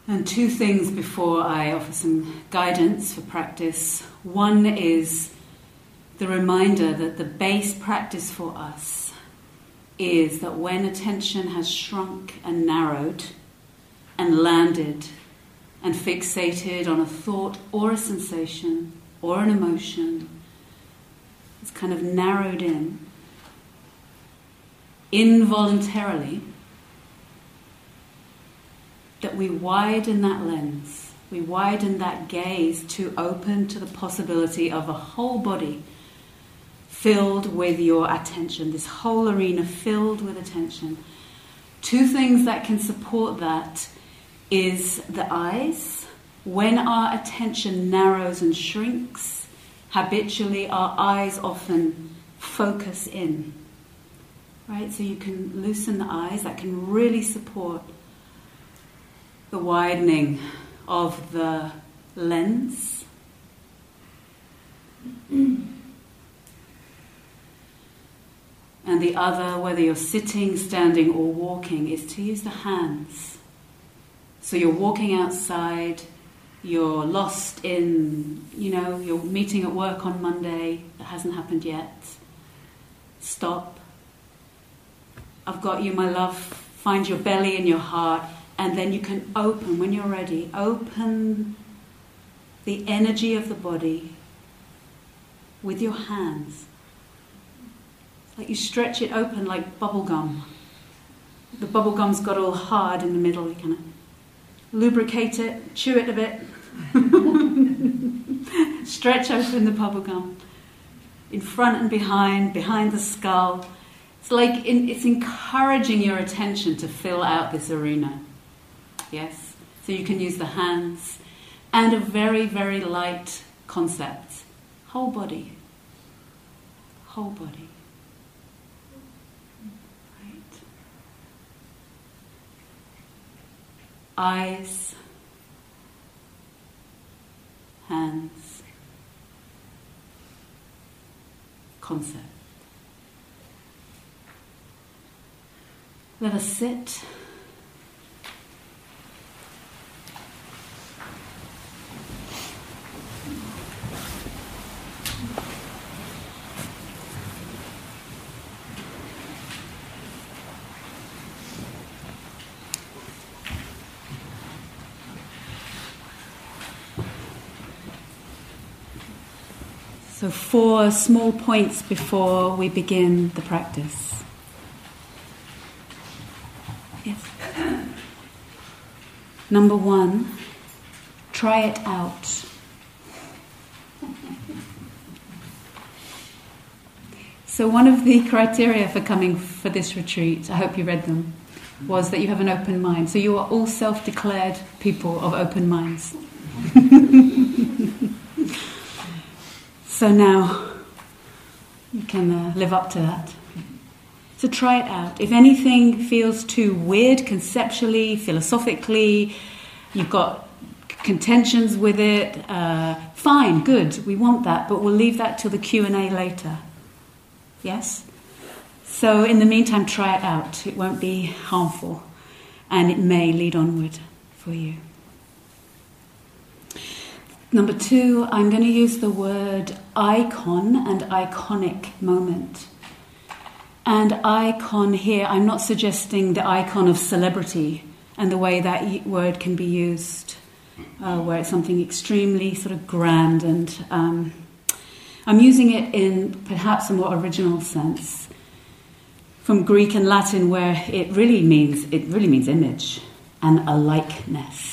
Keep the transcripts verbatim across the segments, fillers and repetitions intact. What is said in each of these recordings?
And two things before I offer some guidance for practice. One is the reminder that the base practice for us is that when attention has shrunk and narrowed and landed and fixated on a thought or a sensation or an emotion, it's kind of narrowed in, involuntarily, that we widen that lens, we widen that gaze to open to the possibility of a whole body filled with your attention, this whole arena filled with attention. Two things that can support that is the eyes. When our attention narrows and shrinks, habitually our eyes often focus in. Right? So you can loosen the eyes, that can really support the widening of the lens. And the other, whether you're sitting, standing or walking, is to use the hands. So you're walking outside, you're lost in, you know, you're meeting at work on Monday, that hasn't happened yet. Stop. I've got you, my love. Find your belly and your heart. And then you can open, when you're ready, open the energy of the body with your hands. It's like you stretch it open like bubble gum. The bubble gum's got all hard in the middle. You kind of lubricate it, chew it a bit. Stretch open the bubble gum. In front and behind, behind the skull. It's like in, it's encouraging your attention to fill out this arena. Yes, so you can use the hands and a very, very light concept. Whole body. Whole body. Right. Eyes. Hands. Concept. Let us sit. So four small points before we begin the practice. Yes. Number one, try it out. So one of the criteria for coming for this retreat, I hope you read them, was that you have an open mind. So you are all self-declared people of open minds. So now you can uh, live up to that. So try it out. If anything feels too weird conceptually, philosophically, you've got contentions with it, uh, fine, good, we want that, but we'll leave that till the Q and A later. Yes? So in the meantime, try it out. It won't be harmful, and it may lead onward for you. Number two, I'm going to use the word icon and iconic moment. And icon here, I'm not suggesting the icon of celebrity and the way that word can be used, uh, where it's something extremely sort of grand. And um, I'm using it in perhaps a more original sense, from Greek and Latin, where it really means it really means image and a likeness.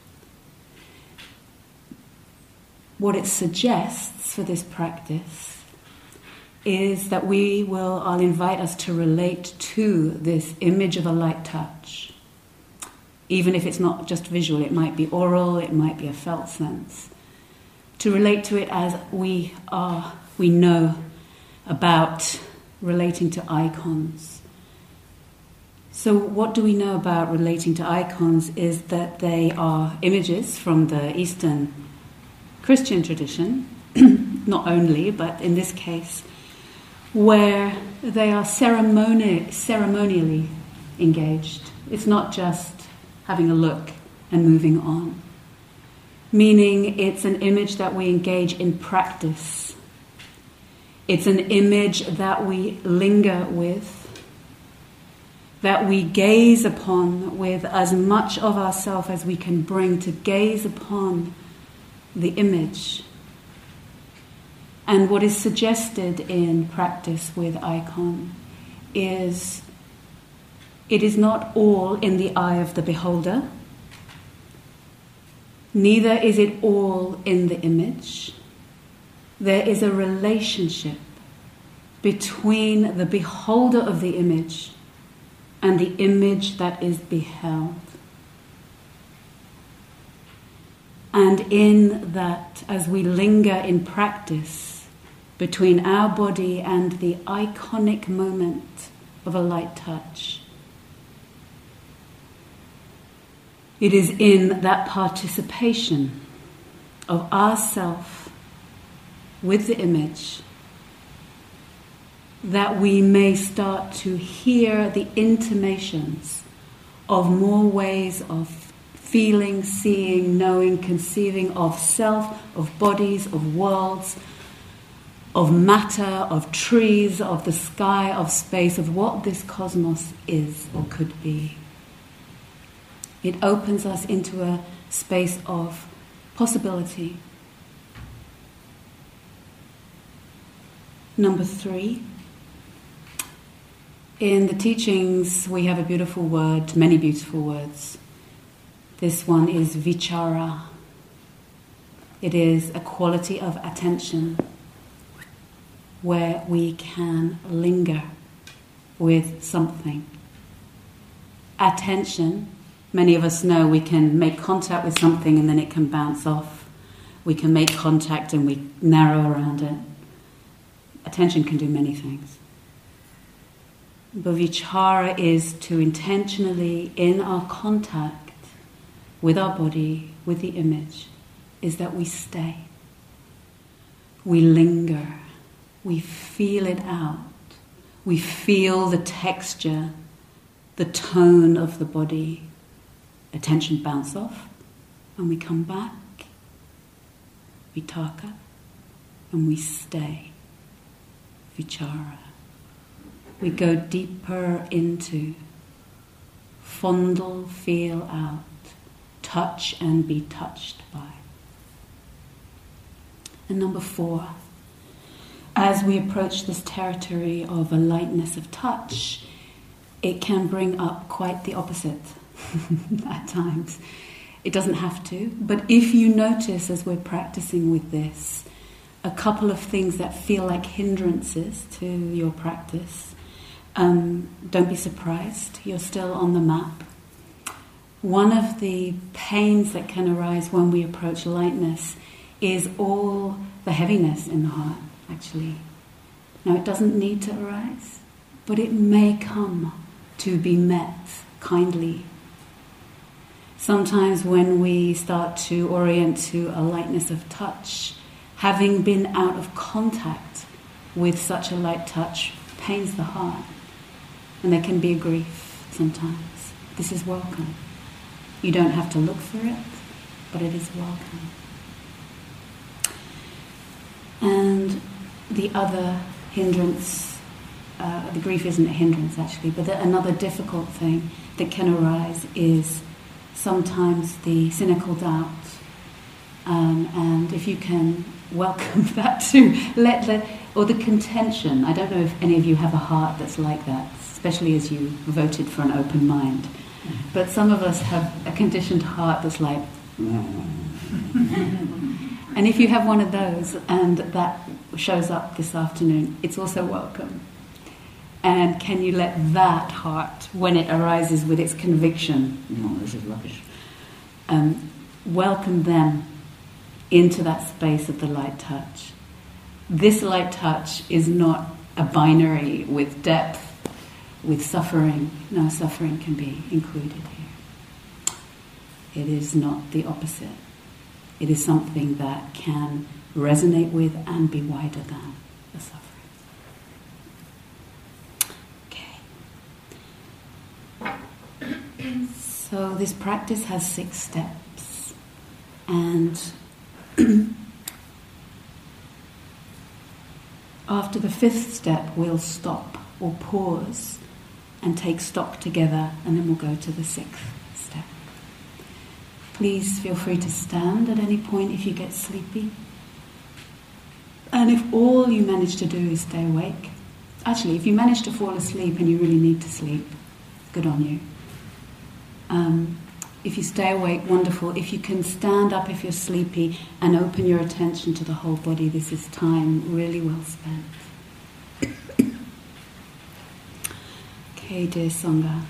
What it suggests for this practice is that we will, I'll invite us to relate to this image of a light touch. Even if it's not just visual, it might be oral, it might be a felt sense. To relate to it as we are, we know about relating to icons. So what do we know about relating to icons is that they are images from the Eastern Christian tradition, not only, but in this case, where they are ceremoni- ceremonially engaged. It's not just having a look and moving on. Meaning it's an image that we engage in practice. It's an image that we linger with, that we gaze upon with as much of ourselves as we can bring to gaze upon the image. And what is suggested in practice with icon is it is not all in the eye of the beholder. Neither is it all in the image. There is a relationship between the beholder of the image and the image that is beheld. And in that, as we linger in practice between our body and the iconic moment of a light touch, it is in that participation of ourself with the image that we may start to hear the intimations of more ways of feeling, seeing, knowing, conceiving of self, of bodies, of worlds, of matter, of trees, of the sky, of space, of what this cosmos is or could be. It opens us into a space of possibility. Number three, in the teachings we have a beautiful word, many beautiful words. This one is vichara. It is a quality of attention where we can linger with something. Attention, many of us know we can make contact with something and then it can bounce off. We can make contact and we narrow around it. Attention can do many things. But vichara is to intentionally, in our contact with our body, with the image, is that we stay. We linger. We feel it out. We feel the texture, the tone of the body. Attention bounce off, and we come back. Vitaka, and we stay. Vichara. We go deeper into, fondle, feel out, touch and be touched by. And number four, as we approach this territory of a lightness of touch, it can bring up quite the opposite at times. It doesn't have to, but if you notice as we're practicing with this, a couple of things that feel like hindrances to your practice, um, don't be surprised, you're still on the map. One of the pains that can arise when we approach lightness is all the heaviness in the heart, actually. Now, it doesn't need to arise, but it may come to be met kindly. Sometimes when we start to orient to a lightness of touch, having been out of contact with such a light touch pains the heart. And there can be a grief sometimes. This is welcome. You don't have to look for it, but it is welcome. And the other hindrance, uh, the grief isn't a hindrance actually, but the, another difficult thing that can arise is sometimes the cynical doubt. Um, and if you can welcome that too, let the, or the contention. I don't know if any of you have a heart that's like that, especially as you voted for an open mind. But some of us have a conditioned heart that's like, and if you have one of those and that shows up this afternoon, it's also welcome. And can you let that heart, when it arises with its conviction, no, this is rubbish, um, welcome them into that space of the light touch. This light touch is not a binary with depth, with suffering. No, suffering can be included here. It is not the opposite. It is something that can resonate with and be wider than the suffering. Okay. So this practice has six steps, and after the fifth step we'll stop or pause and take stock together, and then we'll go to the sixth step. Please feel free to stand at any point if you get sleepy. And if all you manage to do is stay awake, actually if you manage to fall asleep and you really need to sleep, good on you. Um, if you stay awake, wonderful. If you can stand up if you're sleepy and open your attention to the whole body, this is time really well spent. Okay, dear Sangha.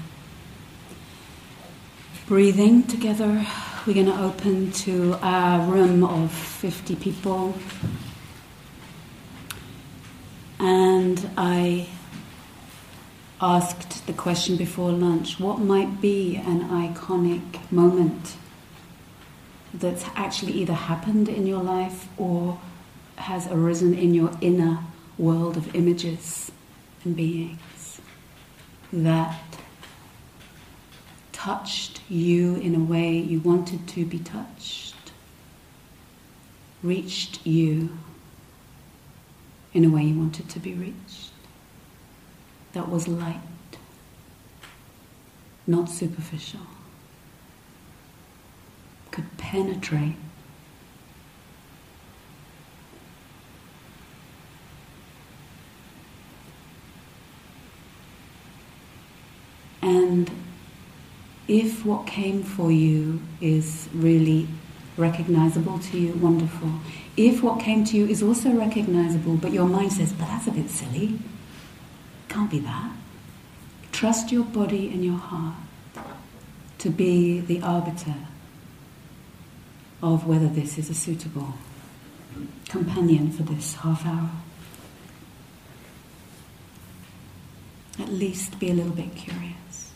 Breathing together, we're going to open to a room of fifty people. And I asked the question before lunch, what might be an iconic moment that's actually either happened in your life or has arisen in your inner world of images and beings that touched you in a way you wanted to be touched, reached you in a way you wanted to be reached, that was light, not superficial, could penetrate. And if what came for you is really recognizable to you, wonderful. If what came to you is also recognizable, but your mind says, but that's a bit silly, can't be that. Trust your body and your heart to be the arbiter of whether this is a suitable companion for this half hour. At least be a little bit curious.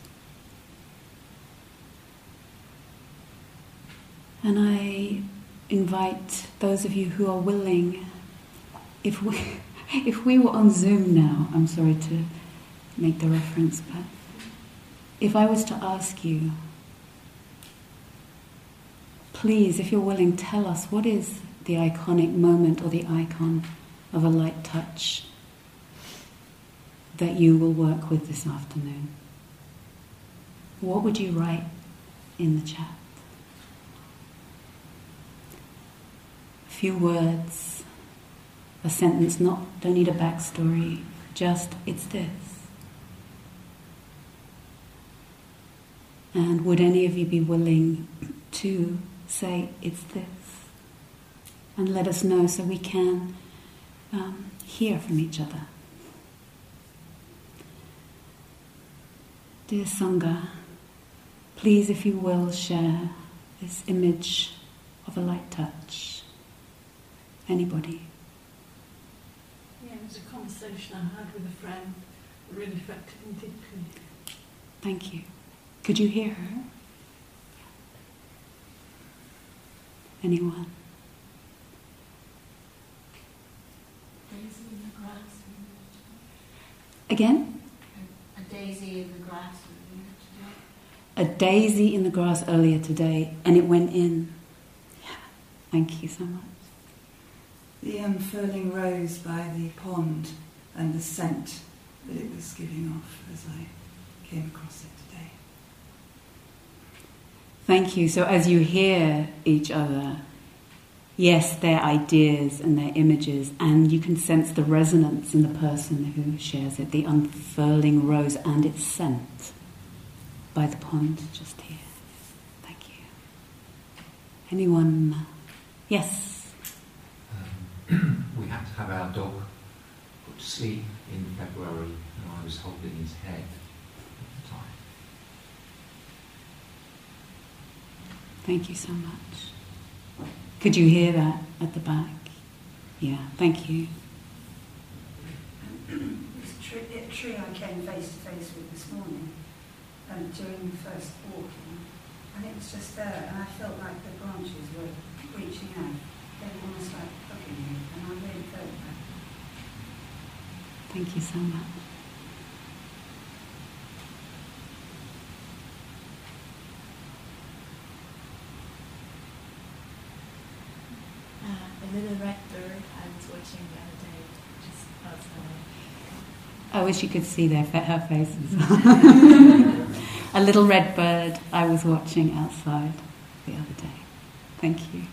And I invite those of you who are willing, if we, if we were on Zoom now, I'm sorry to make the reference, but if I was to ask you, please, if you're willing, tell us what is the iconic moment or the icon of a light touch that you will work with this afternoon. What would you write in the chat? Few words, a sentence, not, don't need a backstory, just it's this. And would any of you be willing to say it's this? And let us know so we can um, hear from each other. Dear Sangha, please, if you will, share this image of a light touch. Anybody? Yeah, it was a conversation I had with a friend that really affected me deeply. Thank you. Could you hear her? Anyone? Daisy in the grass. Again? A, a daisy in the grass today. A daisy in the grass earlier today, and it went in. Yeah. Thank you so much. The unfurling rose by the pond and the scent that it was giving off as I came across it today. Thank you. So as you hear each other, yes, their ideas and their images, and you can sense the resonance in the person who shares it, the unfurling rose and its scent by the pond just here. Thank you. Anyone? Yes? We had to have our dog put to sleep in February, and I was holding his head at the time. Thank you so much. Could you hear that at the back? Yeah, thank you. It's a tree, a tree I came face to face with this morning um, during the first walking, and it was just there, and I felt like the branches were reaching out. They were almost like hugging me, and I really felt that. Thank you so much. little red bird I was watching the other day, just outside. I wish you could see their her faces. A little red bird I was watching outside the other day. Thank you.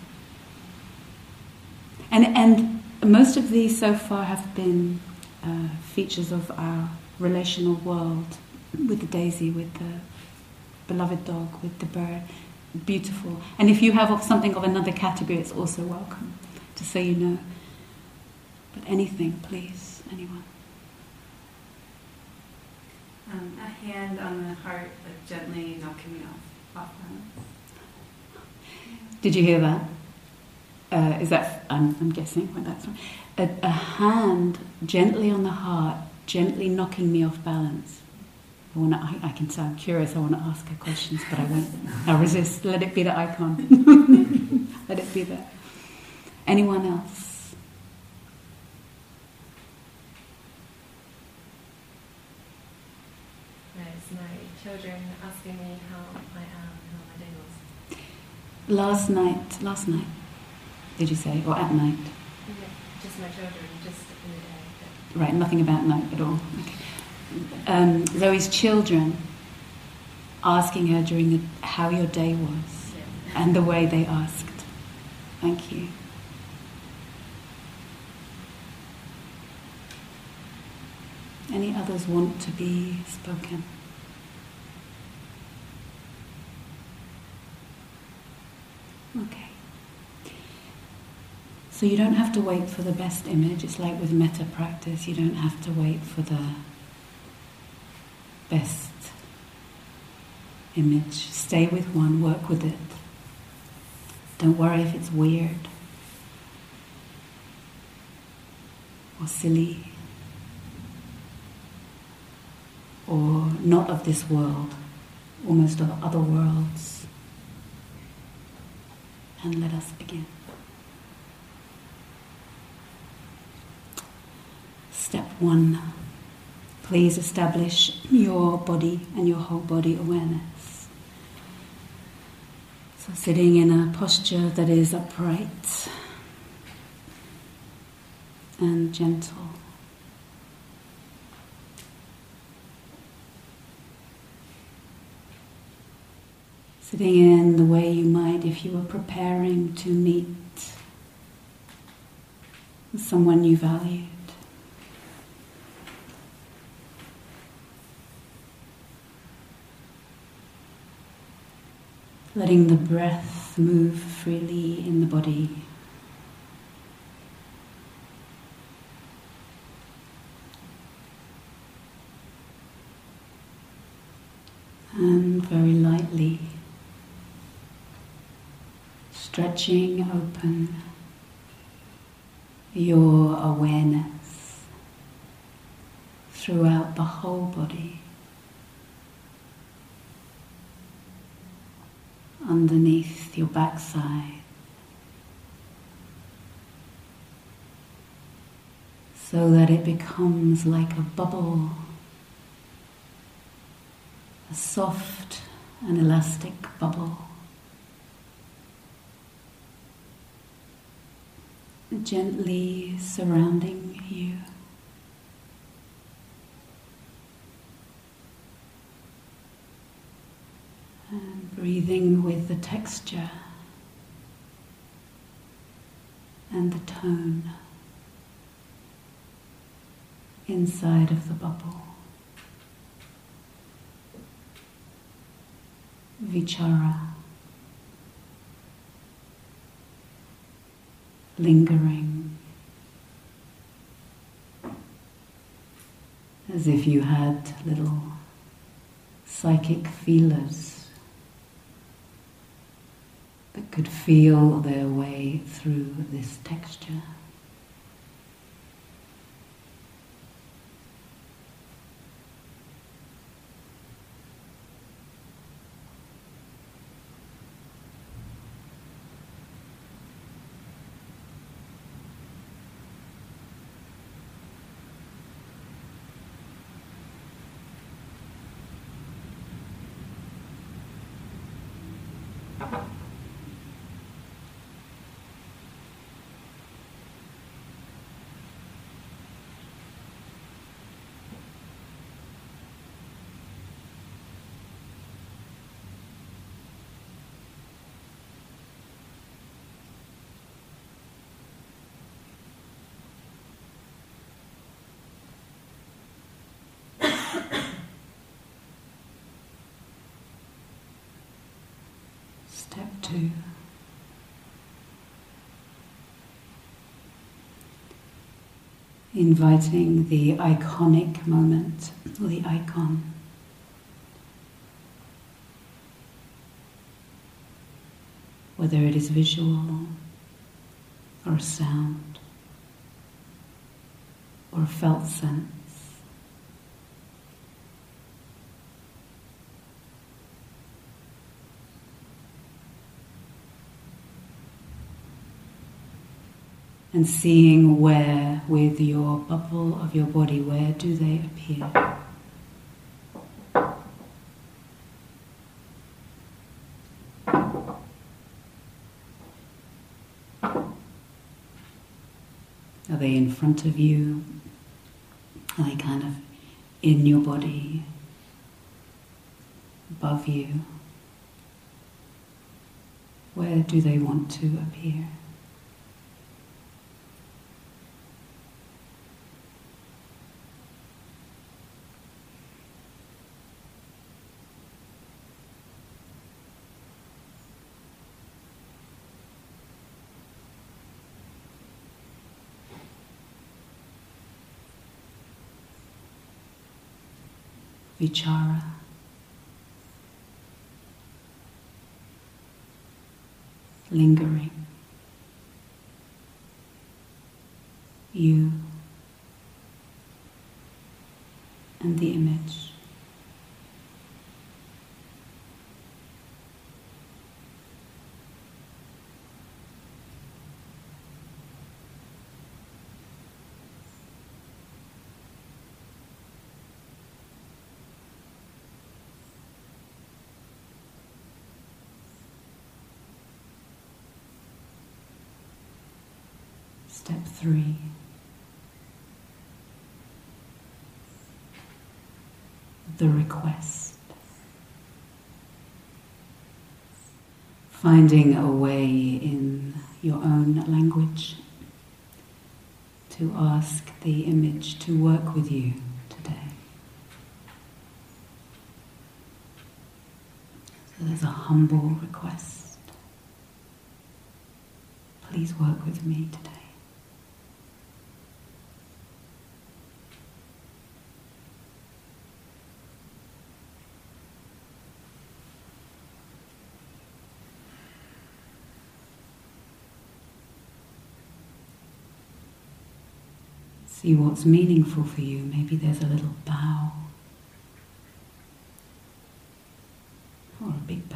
And and most of these so far have been uh, features of our relational world, with the daisy, with the beloved dog, with the bird. Beautiful. And if you have something of another category, it's also welcome, just so you know. But anything, please, anyone. Um, a hand on the heart, like gently knocking me off, off balance. Did you hear that? Uh, is that, I'm, I'm guessing when that's right. A, a hand gently on the heart, gently knocking me off balance. I, wanna, I, I can sound curious, I want to ask her questions, but I won't. I'll resist. Let it be the icon. Let it be there. Anyone else? It's my children asking me how I am, how my day was. Last night, last night, did you say? Or at night? Yeah, just my children, just in the day. Right, nothing about night at all. Okay. Um, Zoe's children asking her during the, how your day was, Yeah. and the way they asked. Thank you. Any others want to be spoken? Okay. So you don't have to wait for the best image. It's like with metta practice. You don't have to wait for the best image. Stay with one, work with it. Don't worry if it's weird or silly or not of this world, almost of other worlds. And let us begin. Step one. Please establish your body and your whole body awareness. So sitting in a posture that is upright and gentle. Sitting in the way you might if you were preparing to meet someone you valued. Letting the breath move freely in the body. And very lightly stretching open your awareness throughout the whole body. Underneath your backside, so that it becomes like a bubble, a soft and elastic bubble, gently surrounding you. And breathing with the texture and the tone inside of the bubble. Vichara. Lingering. As if you had little psychic feelers that could feel their way through this texture. Step two. Inviting the iconic moment, or the icon. Whether it is visual, or a sound, or a felt sense. And seeing where, with your bubble of your body, where do they appear? Are they in front of you? Are they kind of in your body, above you? Where do they want to appear? Vichara. Lingering. You and the image. Step three. The request. Finding a way in your own language to ask the image to work with you today. So there's a humble request. Please work with me today. See what's meaningful for you. Maybe there's a little bow, or a big bow.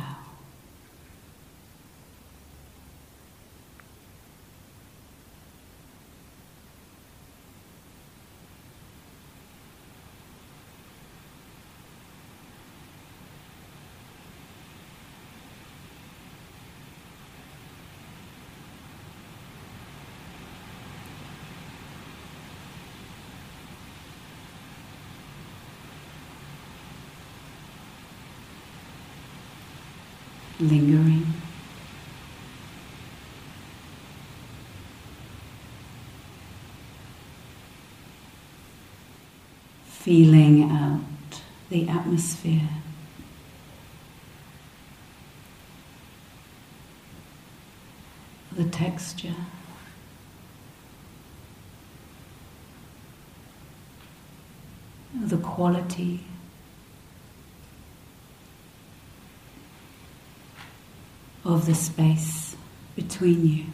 Lingering. Feeling out the atmosphere. The texture. The quality. Of the space between you.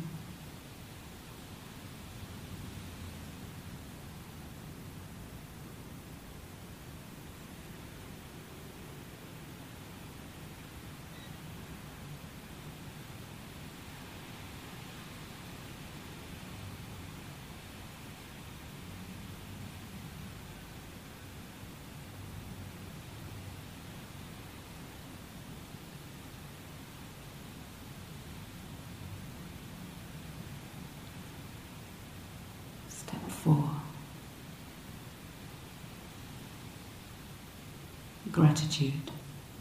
Four. Gratitude.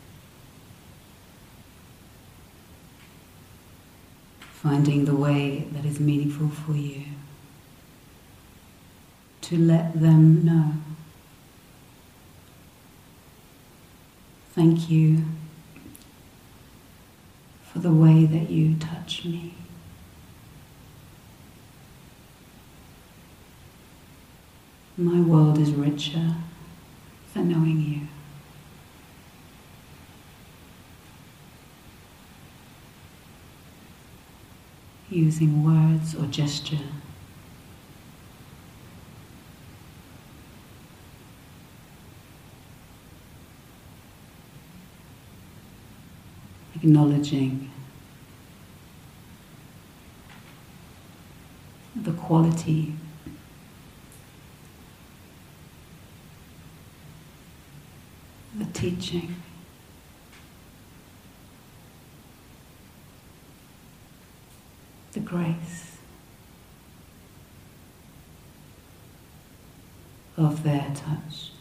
Finding the way that is meaningful for you. To let them know. Thank you for the way that you touch me. My world is richer for knowing you. Using words or gesture. Acknowledging the quality the teaching, the grace of their touch.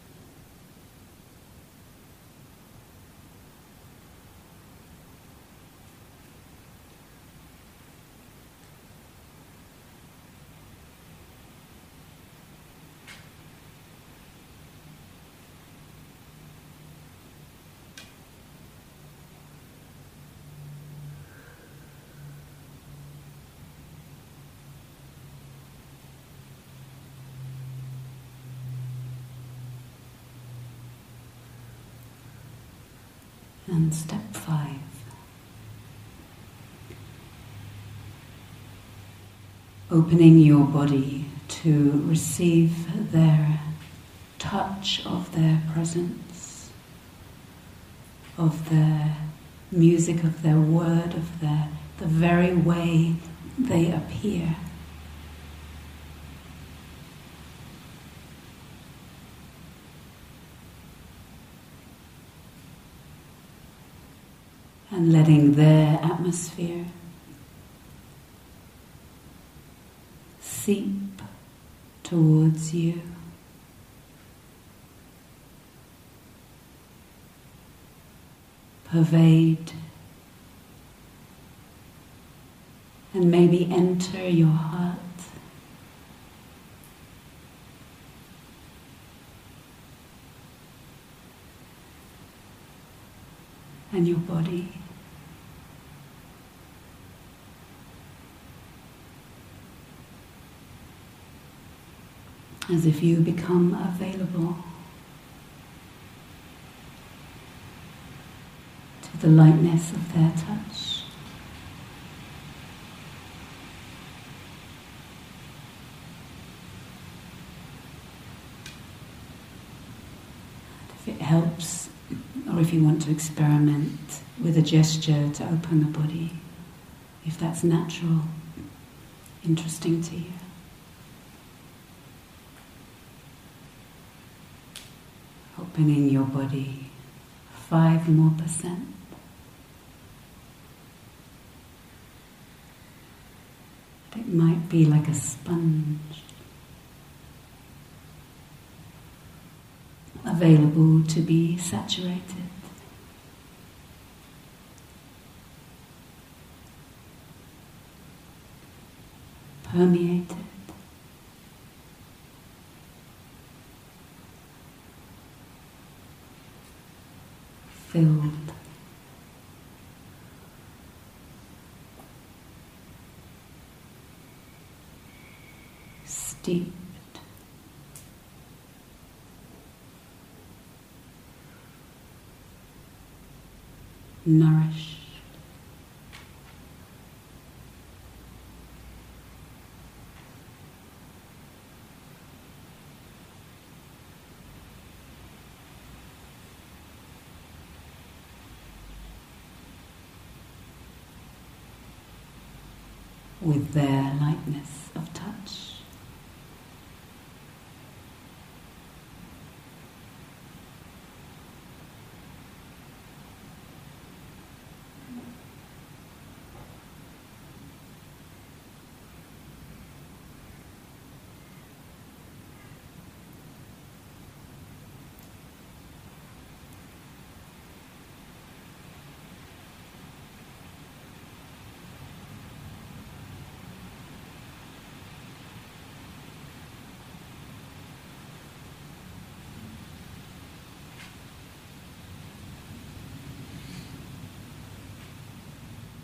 And step five. Opening your body to receive their touch of their presence, of their music, of their word, of their the very way they appear. And letting their atmosphere seep towards you. Pervade and maybe enter your heart. And your body. As if you become available to the lightness of their touch. And if it helps, or if you want to experiment with a gesture to open the body, if that's natural, interesting to you. Opening your body five more percent. It might be like a sponge, available to be saturated. Permeated. Filled. Steeped. Nourished. With their lightness of touch.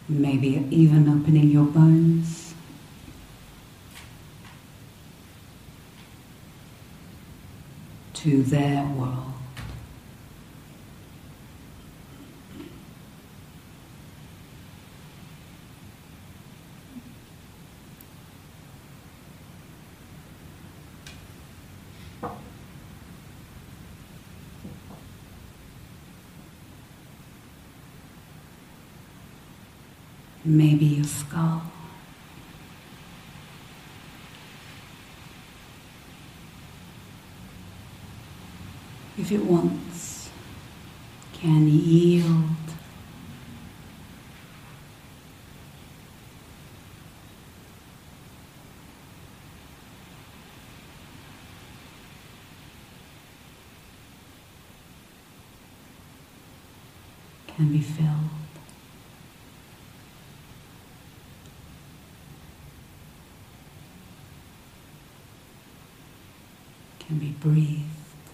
Maybe even opening your bones. To their world. Maybe your skull. If it wants, can yield. Can be filled. Can be breathed.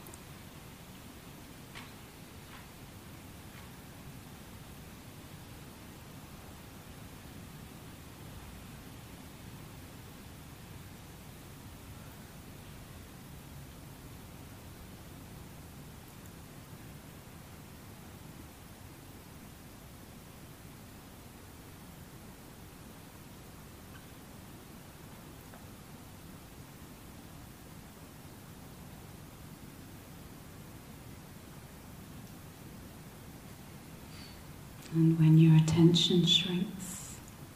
And when your attention shrinks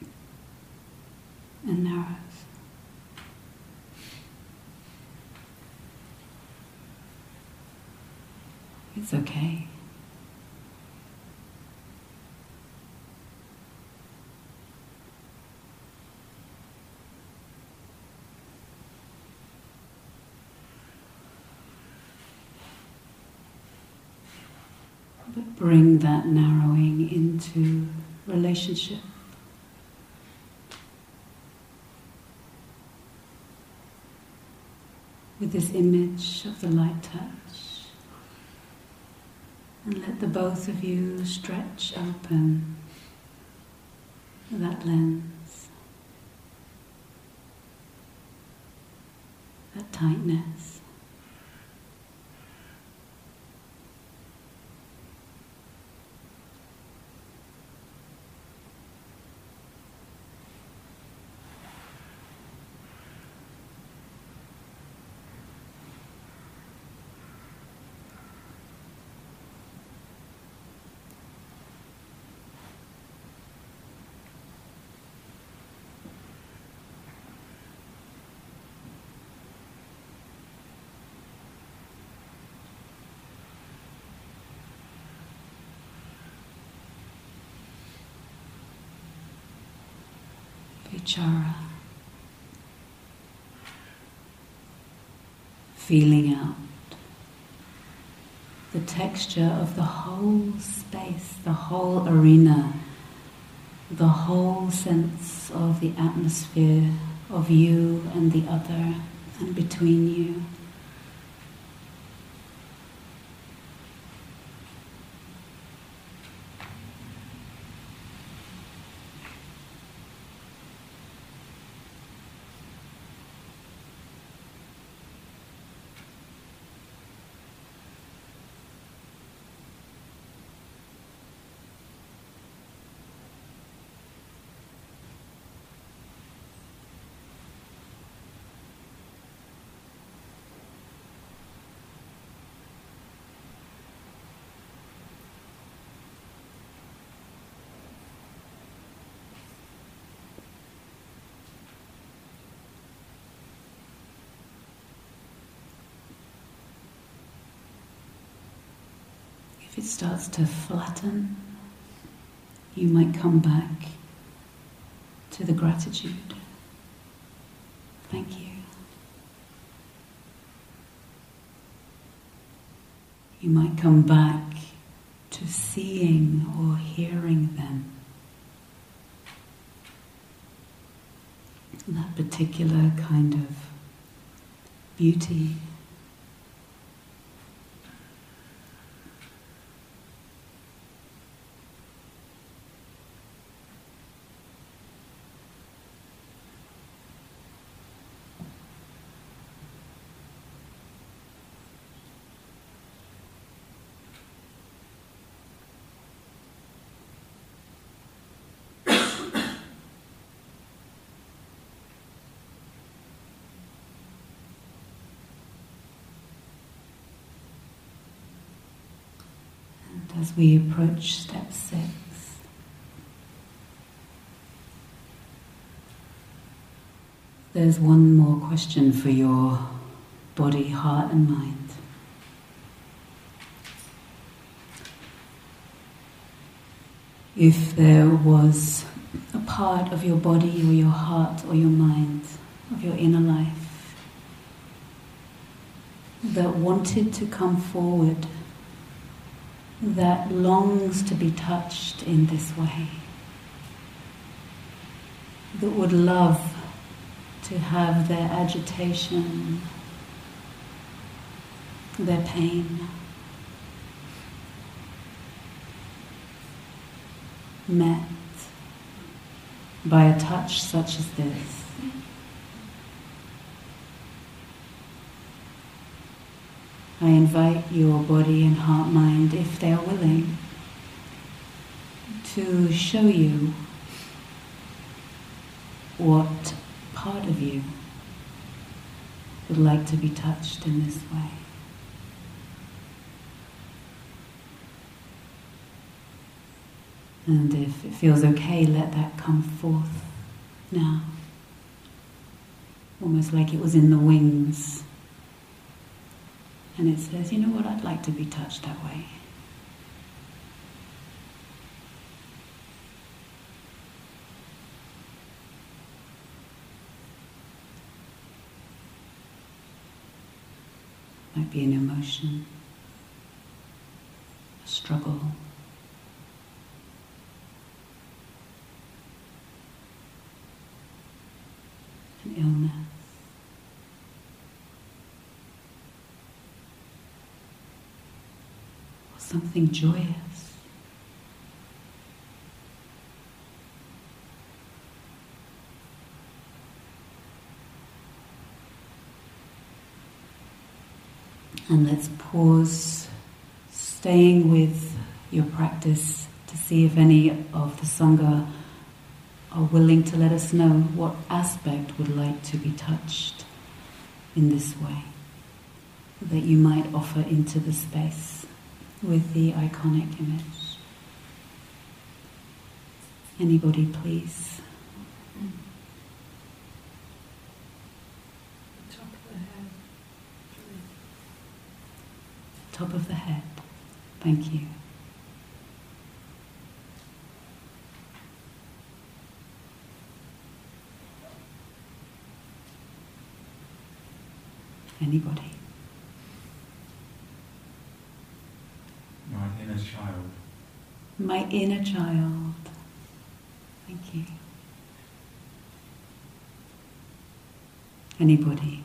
and narrows, it's okay. But bring that narrowing into relationship. With this image of the light touch. And let the both of you stretch open that lens, that tightness. Vichara. Feeling out the texture of the whole space, the whole arena, the whole sense of the atmosphere of you and the other and between you. If it starts to flatten, you might come back to the gratitude. Thank you. You might come back to seeing or hearing them. That particular kind of beauty. as we approach step six. There's one more question for your body, heart and mind. If there was a part of your body or your heart or your mind, of your inner life, that wanted to come forward, that longs to be touched in this way, that would love to have their agitation, their pain met by a touch such as this. I invite your body and heart mind, if they are willing, to show you what part of you would like to be touched in this way. And if it feels okay, let that come forth now. Almost like it was in the wings. And it says, you know what, I'd like to be touched that way. Might be an emotion, a struggle, an illness. Or something joyous. And let's pause, staying with your practice to see if any of the Sangha are willing to let us know what aspect would like to be touched in this way, that you might offer into the space with the iconic image. Anybody, please? Top of the head. Top of the head. Thank you. Anybody? My inner child. My inner child. Thank you. Anybody?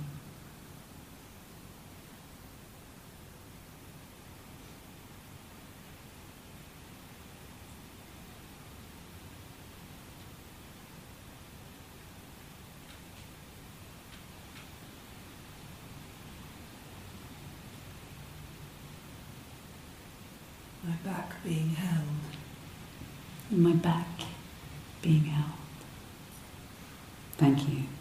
My back being held. My back being held. Thank you.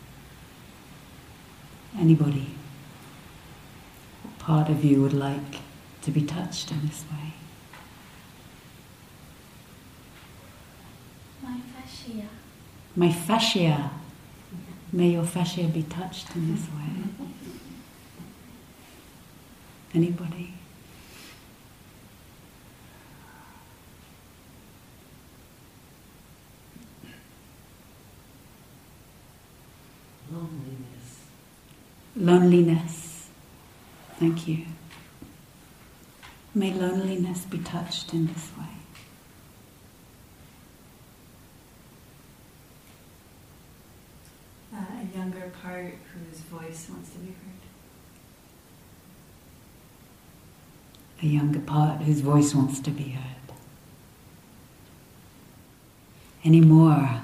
Anybody? What part of you would like to be touched in this way? My fascia. My fascia. May your fascia be touched in this way. Anybody? Loneliness. Loneliness. Thank you. May loneliness be touched in this way. Uh, a younger part whose voice wants to be heard. A younger part whose voice wants to be heard. Any more?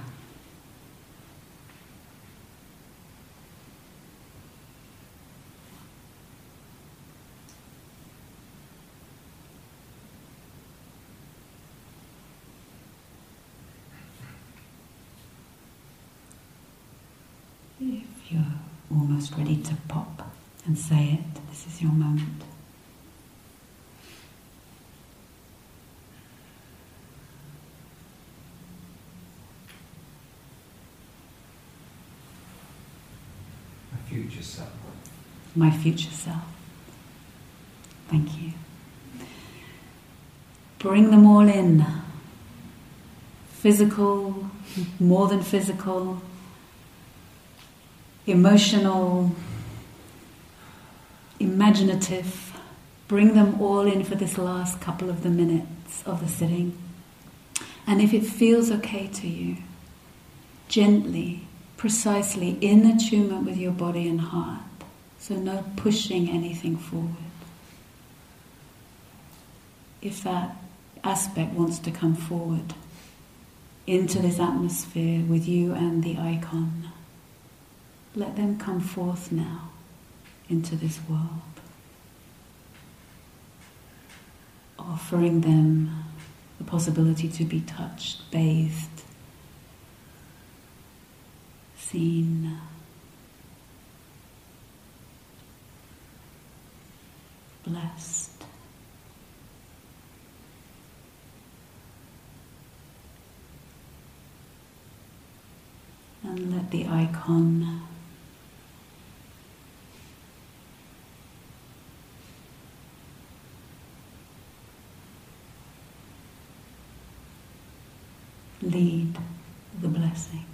If you're almost ready to pop and say it, this is your moment. future self. My future self. Thank you. Bring them all in. Physical, more than physical, emotional, imaginative. Bring them all in for this last couple of the minutes of the sitting. And if it feels okay to you, gently, precisely, in attunement with your body and heart. So no pushing anything forward. If that aspect wants to come forward into this atmosphere with you and the icon, let them come forth now into this world. Offering them the possibility to be touched, bathed, seen, blessed. And let the icon lead the blessing.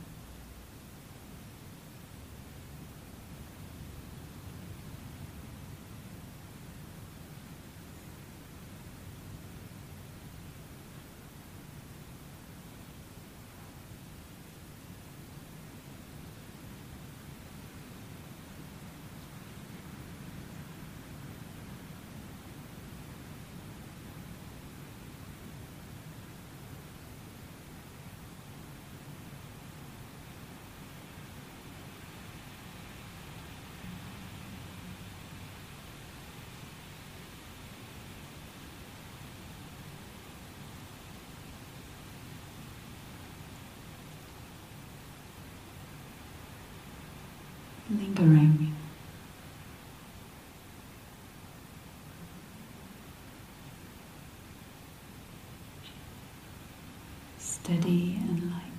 Lingering. Steady and light.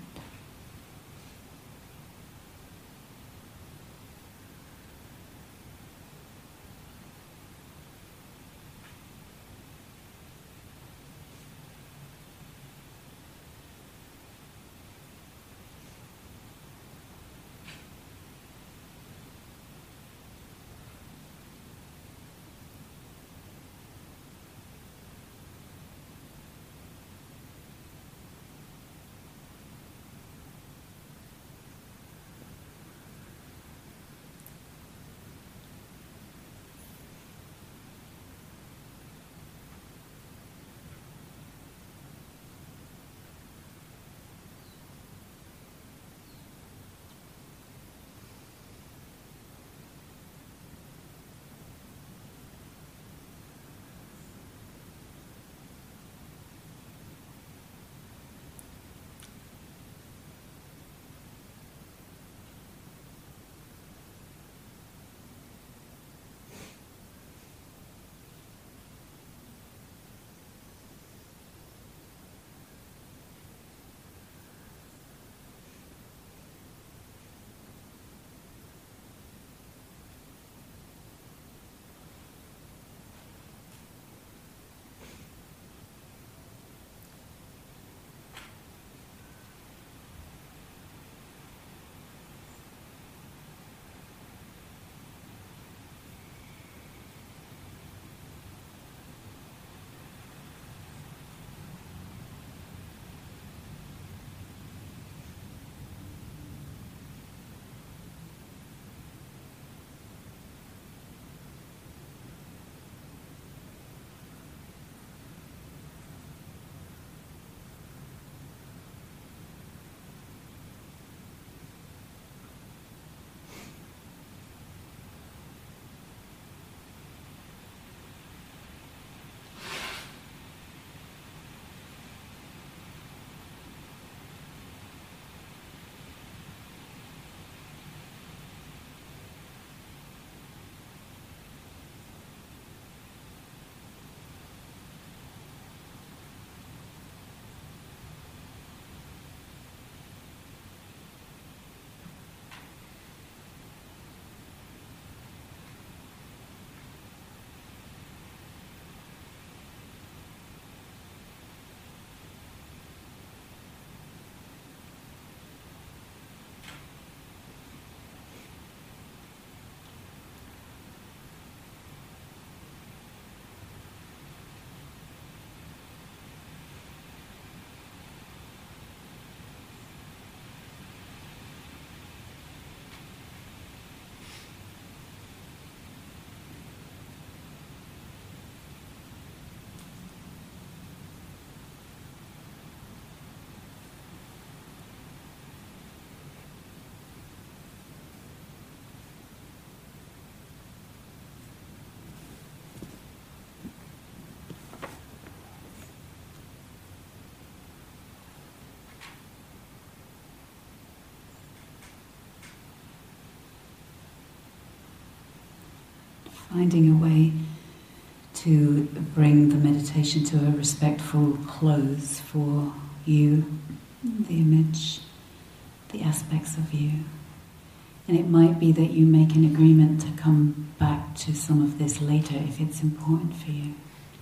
Finding a way to bring the meditation to a respectful close for you, the image, the aspects of you. And it might be that you make an agreement to come back to some of this later if it's important for you.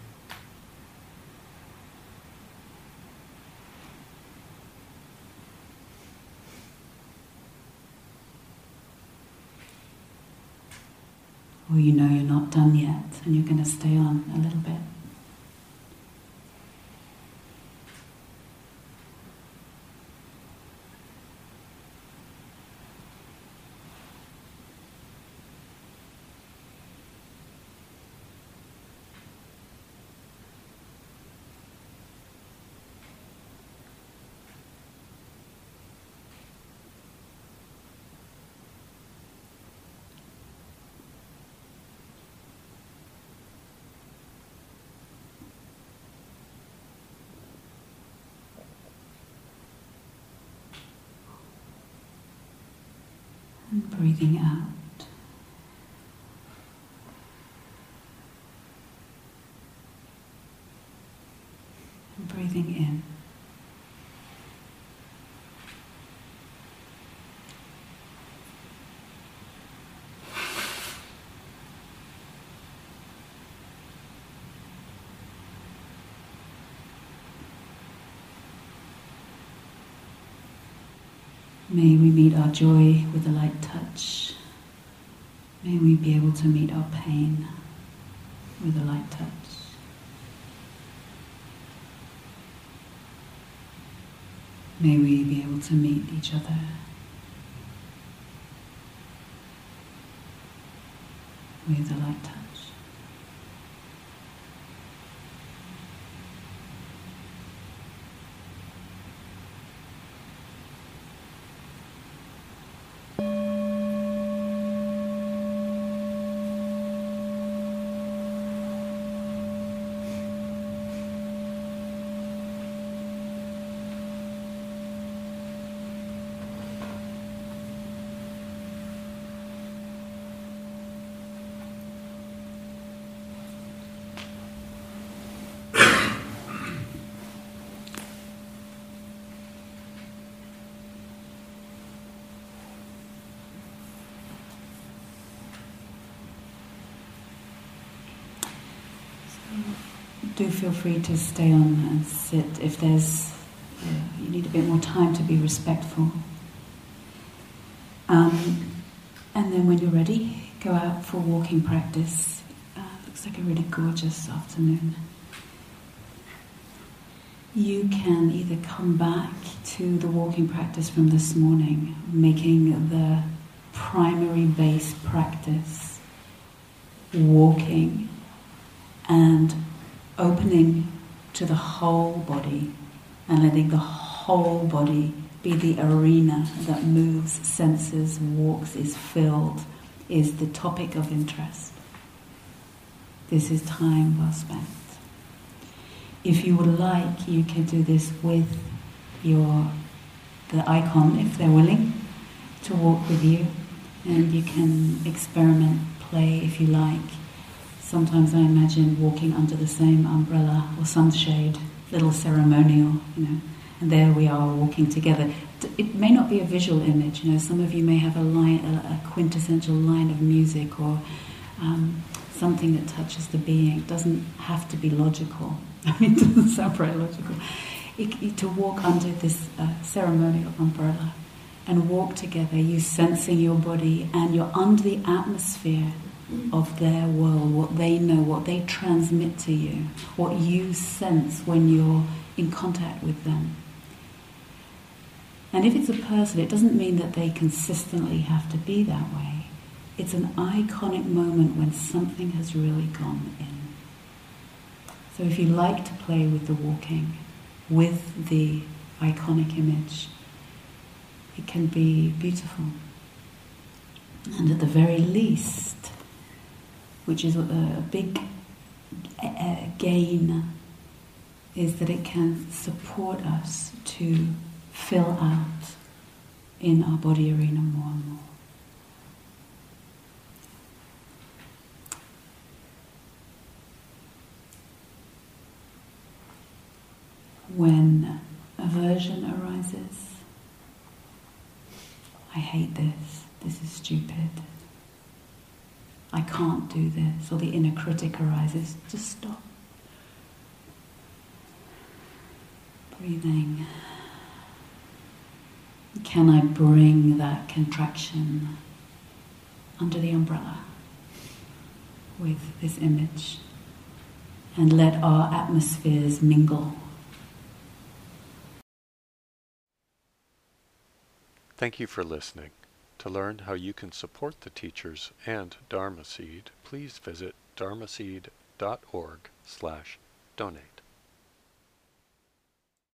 Or you know you're not done yet and you're going to stay on a little bit. And breathing out. And breathing in. May we meet our joy with a light touch. May we be able to meet our pain with a light touch. May we be able to meet each other with a light touch. Do feel free to stay on and sit if there's uh, you need a bit more time to be respectful. Um, and then when you're ready, go out for walking practice. Uh, looks like a really gorgeous afternoon. You can either come back to the walking practice from this morning, making the primary base practice walking and opening to the whole body and letting the whole body be the arena that moves, senses, walks, is filled, is the topic of interest. This is time well spent. If you would like, you can do this with your the icon, if they're willing to walk with you, and you can experiment, play if you like. Sometimes I imagine walking under the same umbrella or sunshade, little ceremonial, you know, and there we are walking together. It may not be a visual image, you know, some of you may have a line, a, a quintessential line of music or um, something that touches the being. It doesn't have to be logical. I mean, it doesn't sound very logical. It, it, to walk under this uh, ceremonial umbrella and walk together, you sensing your body and you're under the atmosphere of their world, what they know, what they transmit to you, what you sense when you're in contact with them. And if it's a person, it doesn't mean that they consistently have to be that way. It's an iconic moment when something has really gone in. So if you like to play with the walking, with the iconic image, it can be beautiful. And at the very least, which is a big uh, gain, is that it can support us to fill out in our body arena more and more. arises. I hate this. This is stupid. I can't do this. Or the inner critic arises. Just stop. Breathing. Can I bring that contraction under the umbrella with this image and let our atmospheres mingle? Thank you for listening. To learn how you can support the teachers and Dharma Seed, please visit dharmaseed dot org slash donate.